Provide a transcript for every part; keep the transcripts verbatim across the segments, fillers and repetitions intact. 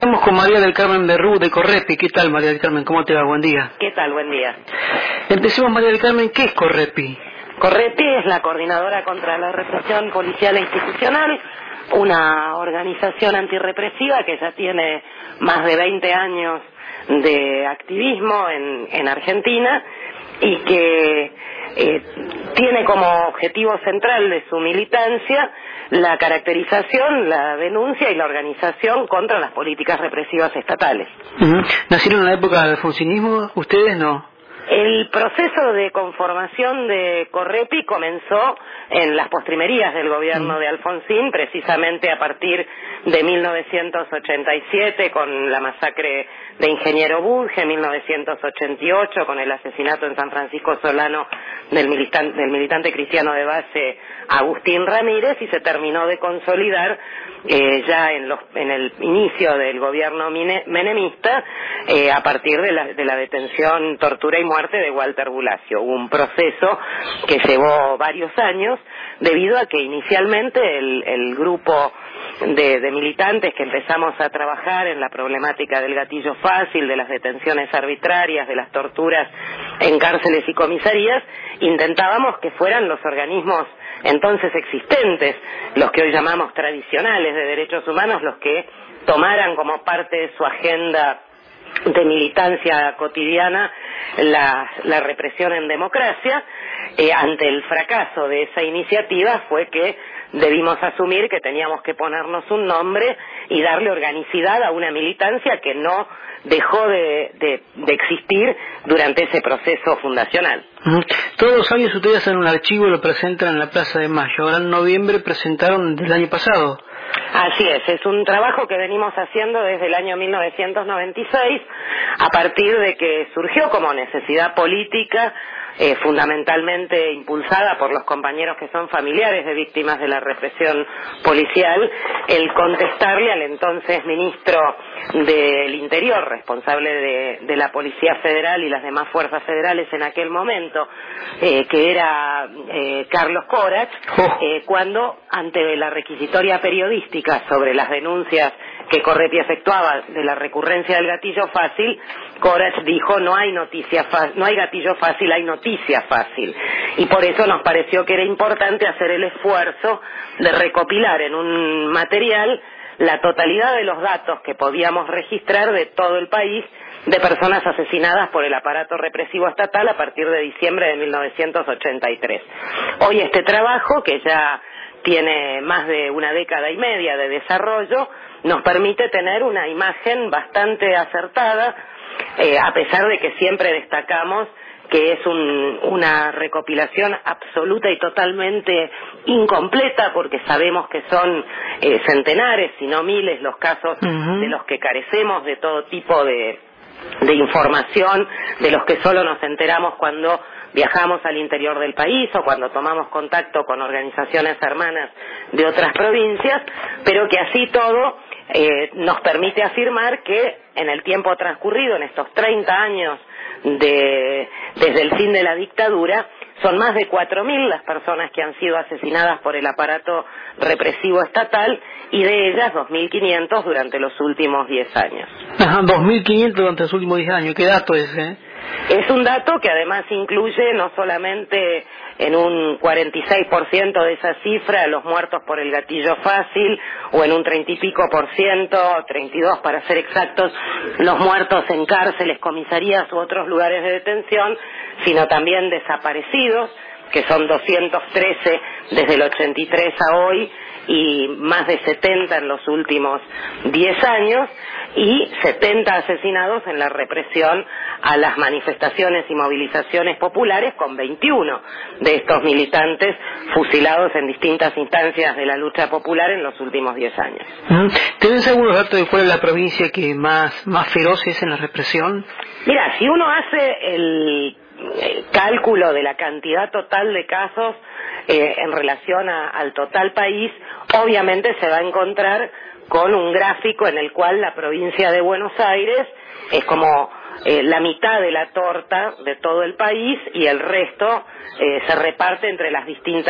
Estamos con María del Carmen Berrú de Correpi. ¿Qué tal, María del Carmen? ¿Cómo te va? Buen día. ¿Qué tal? Buen día. Empecemos, María del Carmen. ¿Qué es Correpi? Correpi es la Coordinadora contra la Represión Policial e Institucional, una organización antirrepresiva que ya tiene más de veinte años de activismo en, en Argentina y que eh, tiene como objetivo central de su militancia la caracterización, la denuncia y la organización contra las políticas represivas estatales. Uh-huh. ¿Nacieron en la época del alfonsinismo? ¿Ustedes no? El proceso de conformación de Correpi comenzó en las postrimerías del gobierno de Alfonsín, precisamente a partir de mil novecientos ochenta y siete con la masacre de Ingeniero Budge, mil novecientos ochenta y ocho con el asesinato en San Francisco Solano del militante, del militante cristiano de base Agustín Ramírez, y se terminó de consolidar eh, ya en, los, en el inicio del gobierno mine, menemista eh, a partir de la, de la detención, tortura y muerte de Walter Bulacio. Hubo un proceso que llevó varios años debido a que inicialmente el, el grupo de, de militantes que empezamos a trabajar en la problemática del gatillo fácil, de las detenciones arbitrarias, de las torturas en cárceles y comisarías, intentábamos que fueran los organismos entonces existentes, los que hoy llamamos tradicionales de derechos humanos, los que tomaran como parte de su agenda de militancia cotidiana la, la represión en democracia. Eh, ante el fracaso de esa iniciativa fue que debimos asumir que teníamos que ponernos un nombre y darle organicidad a una militancia que no dejó de, de, de existir durante ese proceso fundacional. Uh-huh. Todos los años ustedes hacen un archivo y lo presentan en la Plaza de Mayo. Ahora en noviembre presentaron del año pasado. Así es, es un trabajo que venimos haciendo desde el año mil novecientos noventa y seis, a partir de que surgió como necesidad política, eh, fundamentalmente impulsada por los compañeros que son familiares de víctimas de la represión policial, el contestarle al entonces ministro del Interior, responsable de, de la Policía Federal y las demás fuerzas federales en aquel momento, eh, que era eh, Carlos Corach, eh, cuando ante la requisitoria periodística sobre las denuncias que Correpi efectuaba de la recurrencia del gatillo fácil, Corach dijo: no hay noticia fa- no hay gatillo fácil, hay noticia fácil. Y por eso nos pareció que era importante hacer el esfuerzo de recopilar en un material la totalidad de los datos que podíamos registrar de todo el país de personas asesinadas por el aparato represivo estatal a partir de diciembre de mil novecientos ochenta y tres. Hoy este trabajo, que ya tiene más de una década y media de desarrollo, nos permite tener una imagen bastante acertada, eh, a pesar de que siempre destacamos que es un, una recopilación absoluta y totalmente incompleta, porque sabemos que son eh, centenares, si no miles, los casos uh-huh. de los que carecemos de todo tipo de, de información, de los que solo nos enteramos cuando viajamos al interior del país o cuando tomamos contacto con organizaciones hermanas de otras provincias, pero que así todo eh, nos permite afirmar que en el tiempo transcurrido, en estos treinta años de, desde el fin de la dictadura, son más de cuatro mil las personas que han sido asesinadas por el aparato represivo estatal, y de ellas dos mil quinientos durante los últimos diez años. Ajá, dos mil quinientos durante los últimos diez años. ¿Qué dato es, eh? Es un dato que además incluye no solamente en un cuarenta y seis por ciento de esa cifra los muertos por el gatillo fácil, o en un treinta y pico por ciento, treinta y dos para ser exactos, los muertos en cárceles, comisarías u otros lugares de detención, sino también desaparecidos, que son doscientos trece desde el ochenta y tres a hoy, y más de setenta en los últimos diez años, y setenta asesinados en la represión a las manifestaciones y movilizaciones populares, con veintiuno de estos militantes fusilados en distintas instancias de la lucha popular en los últimos diez años. ¿Tenés algunos datos de cuál es la provincia que más, más feroz es en la represión? Mira, si uno hace el, el cálculo de la cantidad total de casos eh, en relación a, al total país, obviamente se va a encontrar con un gráfico en el cual la provincia de Buenos Aires es como eh, la mitad de la torta de todo el país, y el resto eh, se reparte entre las distintas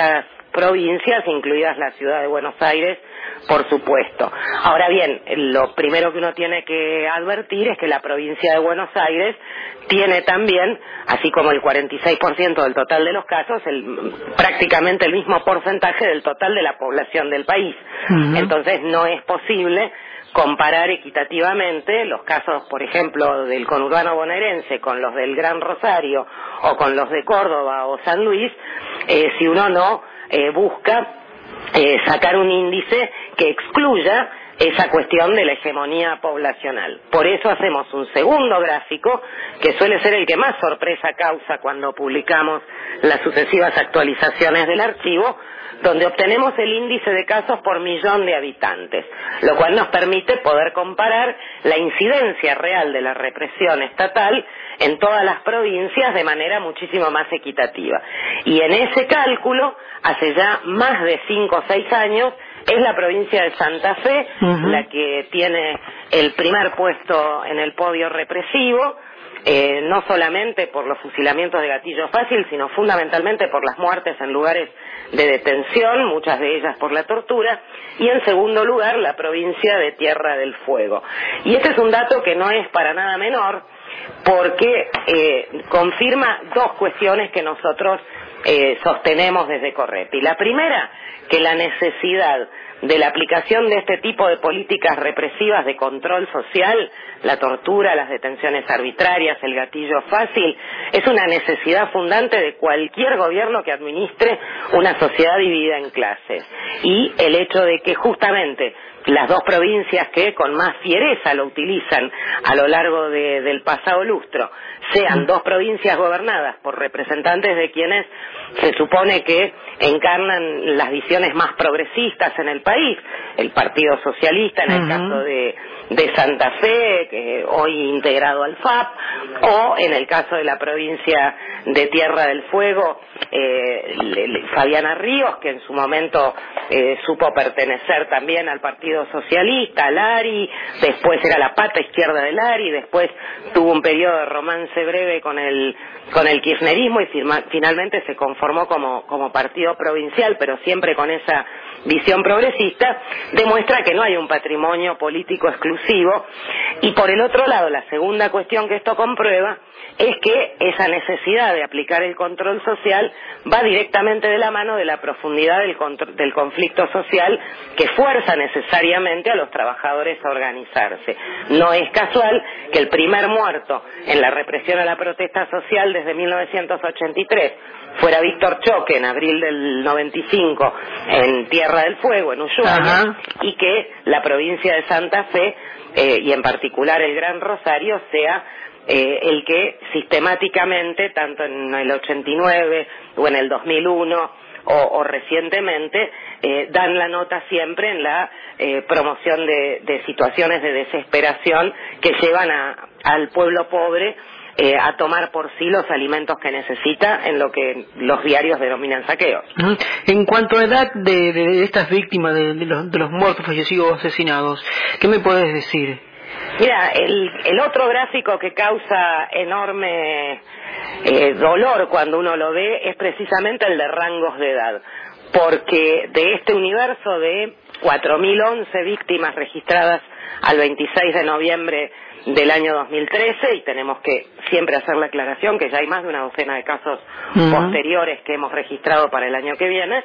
provincias, incluidas la ciudad de Buenos Aires, por supuesto. Ahora bien, lo primero que uno tiene que advertir es que la provincia de Buenos Aires tiene también, así como el cuarenta y seis por ciento del total de los casos, el, prácticamente el mismo porcentaje del total de la población del país. Uh-huh. Entonces no es posible comparar equitativamente los casos, por ejemplo, del conurbano bonaerense con los del Gran Rosario o con los de Córdoba o San Luis, eh, si uno no eh, busca eh, sacar un índice que excluya esa cuestión de la hegemonía poblacional. Por eso hacemos un segundo gráfico, que suele ser el que más sorpresa causa cuando publicamos las sucesivas actualizaciones del archivo, donde obtenemos el índice de casos por millón de habitantes, lo cual nos permite poder comparar la incidencia real de la represión estatal en todas las provincias de manera muchísimo más equitativa. Y en ese cálculo, hace ya más de cinco o seis años, es la provincia de Santa Fe uh-huh. la que tiene el primer puesto en el podio represivo, eh, no solamente por los fusilamientos de gatillo fácil, sino fundamentalmente por las muertes en lugares de detención, muchas de ellas por la tortura, y en segundo lugar la provincia de Tierra del Fuego. Y este es un dato que no es para nada menor, porque eh, confirma dos cuestiones que nosotros eh, sostenemos desde Correpi. La primera, que la necesidad de la aplicación de este tipo de políticas represivas de control social, la tortura, las detenciones arbitrarias, el gatillo fácil, es una necesidad fundante de cualquier gobierno que administre una sociedad dividida en clases. Y el hecho de que justamente las dos provincias que con más fiereza lo utilizan a lo largo de, del pasado lustro sean dos provincias gobernadas por representantes de quienes se supone que encarnan las visiones más progresistas en el país, el Partido Socialista en el uh-huh. caso de, de Santa Fe, que hoy integrado al F A P, o en el caso de la provincia de Tierra del Fuego, eh, le, le, Fabiana Ríos, que en su momento eh, supo pertenecer también al Partido Socialista, al A R I, después era la pata izquierda del A R I, después tuvo un periodo de romance breve con el con el kirchnerismo y firma, finalmente se conformó como, como partido provincial, pero siempre con esa visión progresista, demuestra que no hay un patrimonio político exclusivo. Y por el otro lado, la segunda cuestión que esto comprueba es que esa necesidad de aplicar el control social va directamente de la mano de la profundidad del, contro- del conflicto social que fuerza necesariamente a los trabajadores a organizarse. No es casual que el primer muerto en la represión a la protesta social desde mil novecientos ochenta y tres fuera Víctor Choque en abril del noventa y cinco en Tierra del Fuego, en Ushuaia, uh-huh. y que la provincia de Santa Fe, eh, y en particular el Gran Rosario, sea Eh, el que sistemáticamente, tanto en el ochenta y nueve o en el dos mil uno o, o recientemente, eh, dan la nota siempre en la eh, promoción de, de situaciones de desesperación que llevan a, al pueblo pobre eh, a tomar por sí los alimentos que necesita en lo que los diarios denominan saqueos. En cuanto a edad de, de, de estas víctimas, de, de, los, de los muertos, fallecidos o asesinados, ¿qué me puedes decir? Mira, el, el otro gráfico que causa enorme eh, dolor cuando uno lo ve es precisamente el de rangos de edad, porque de este universo de cuatro mil once víctimas registradas al veintiséis de noviembre del año dos mil trece, y tenemos que siempre hacer la aclaración que ya hay más de una docena de casos uh-huh. posteriores que hemos registrado para el año que viene,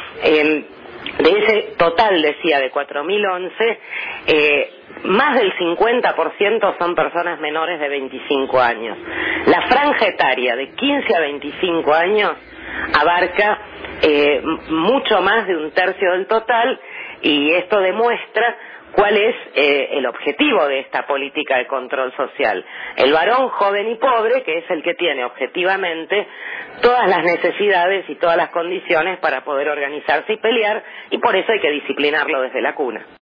eh, de ese total, decía, de cuatro mil once, eh, más del cincuenta por ciento son personas menores de veinticinco años. La franja etaria de quince a veinticinco años abarca eh, mucho más de un tercio del total, y esto demuestra cuál es eh, el objetivo de esta política de control social. El varón joven y pobre, que es el que tiene objetivamente todas las necesidades y todas las condiciones para poder organizarse y pelear, y por eso hay que disciplinarlo desde la cuna.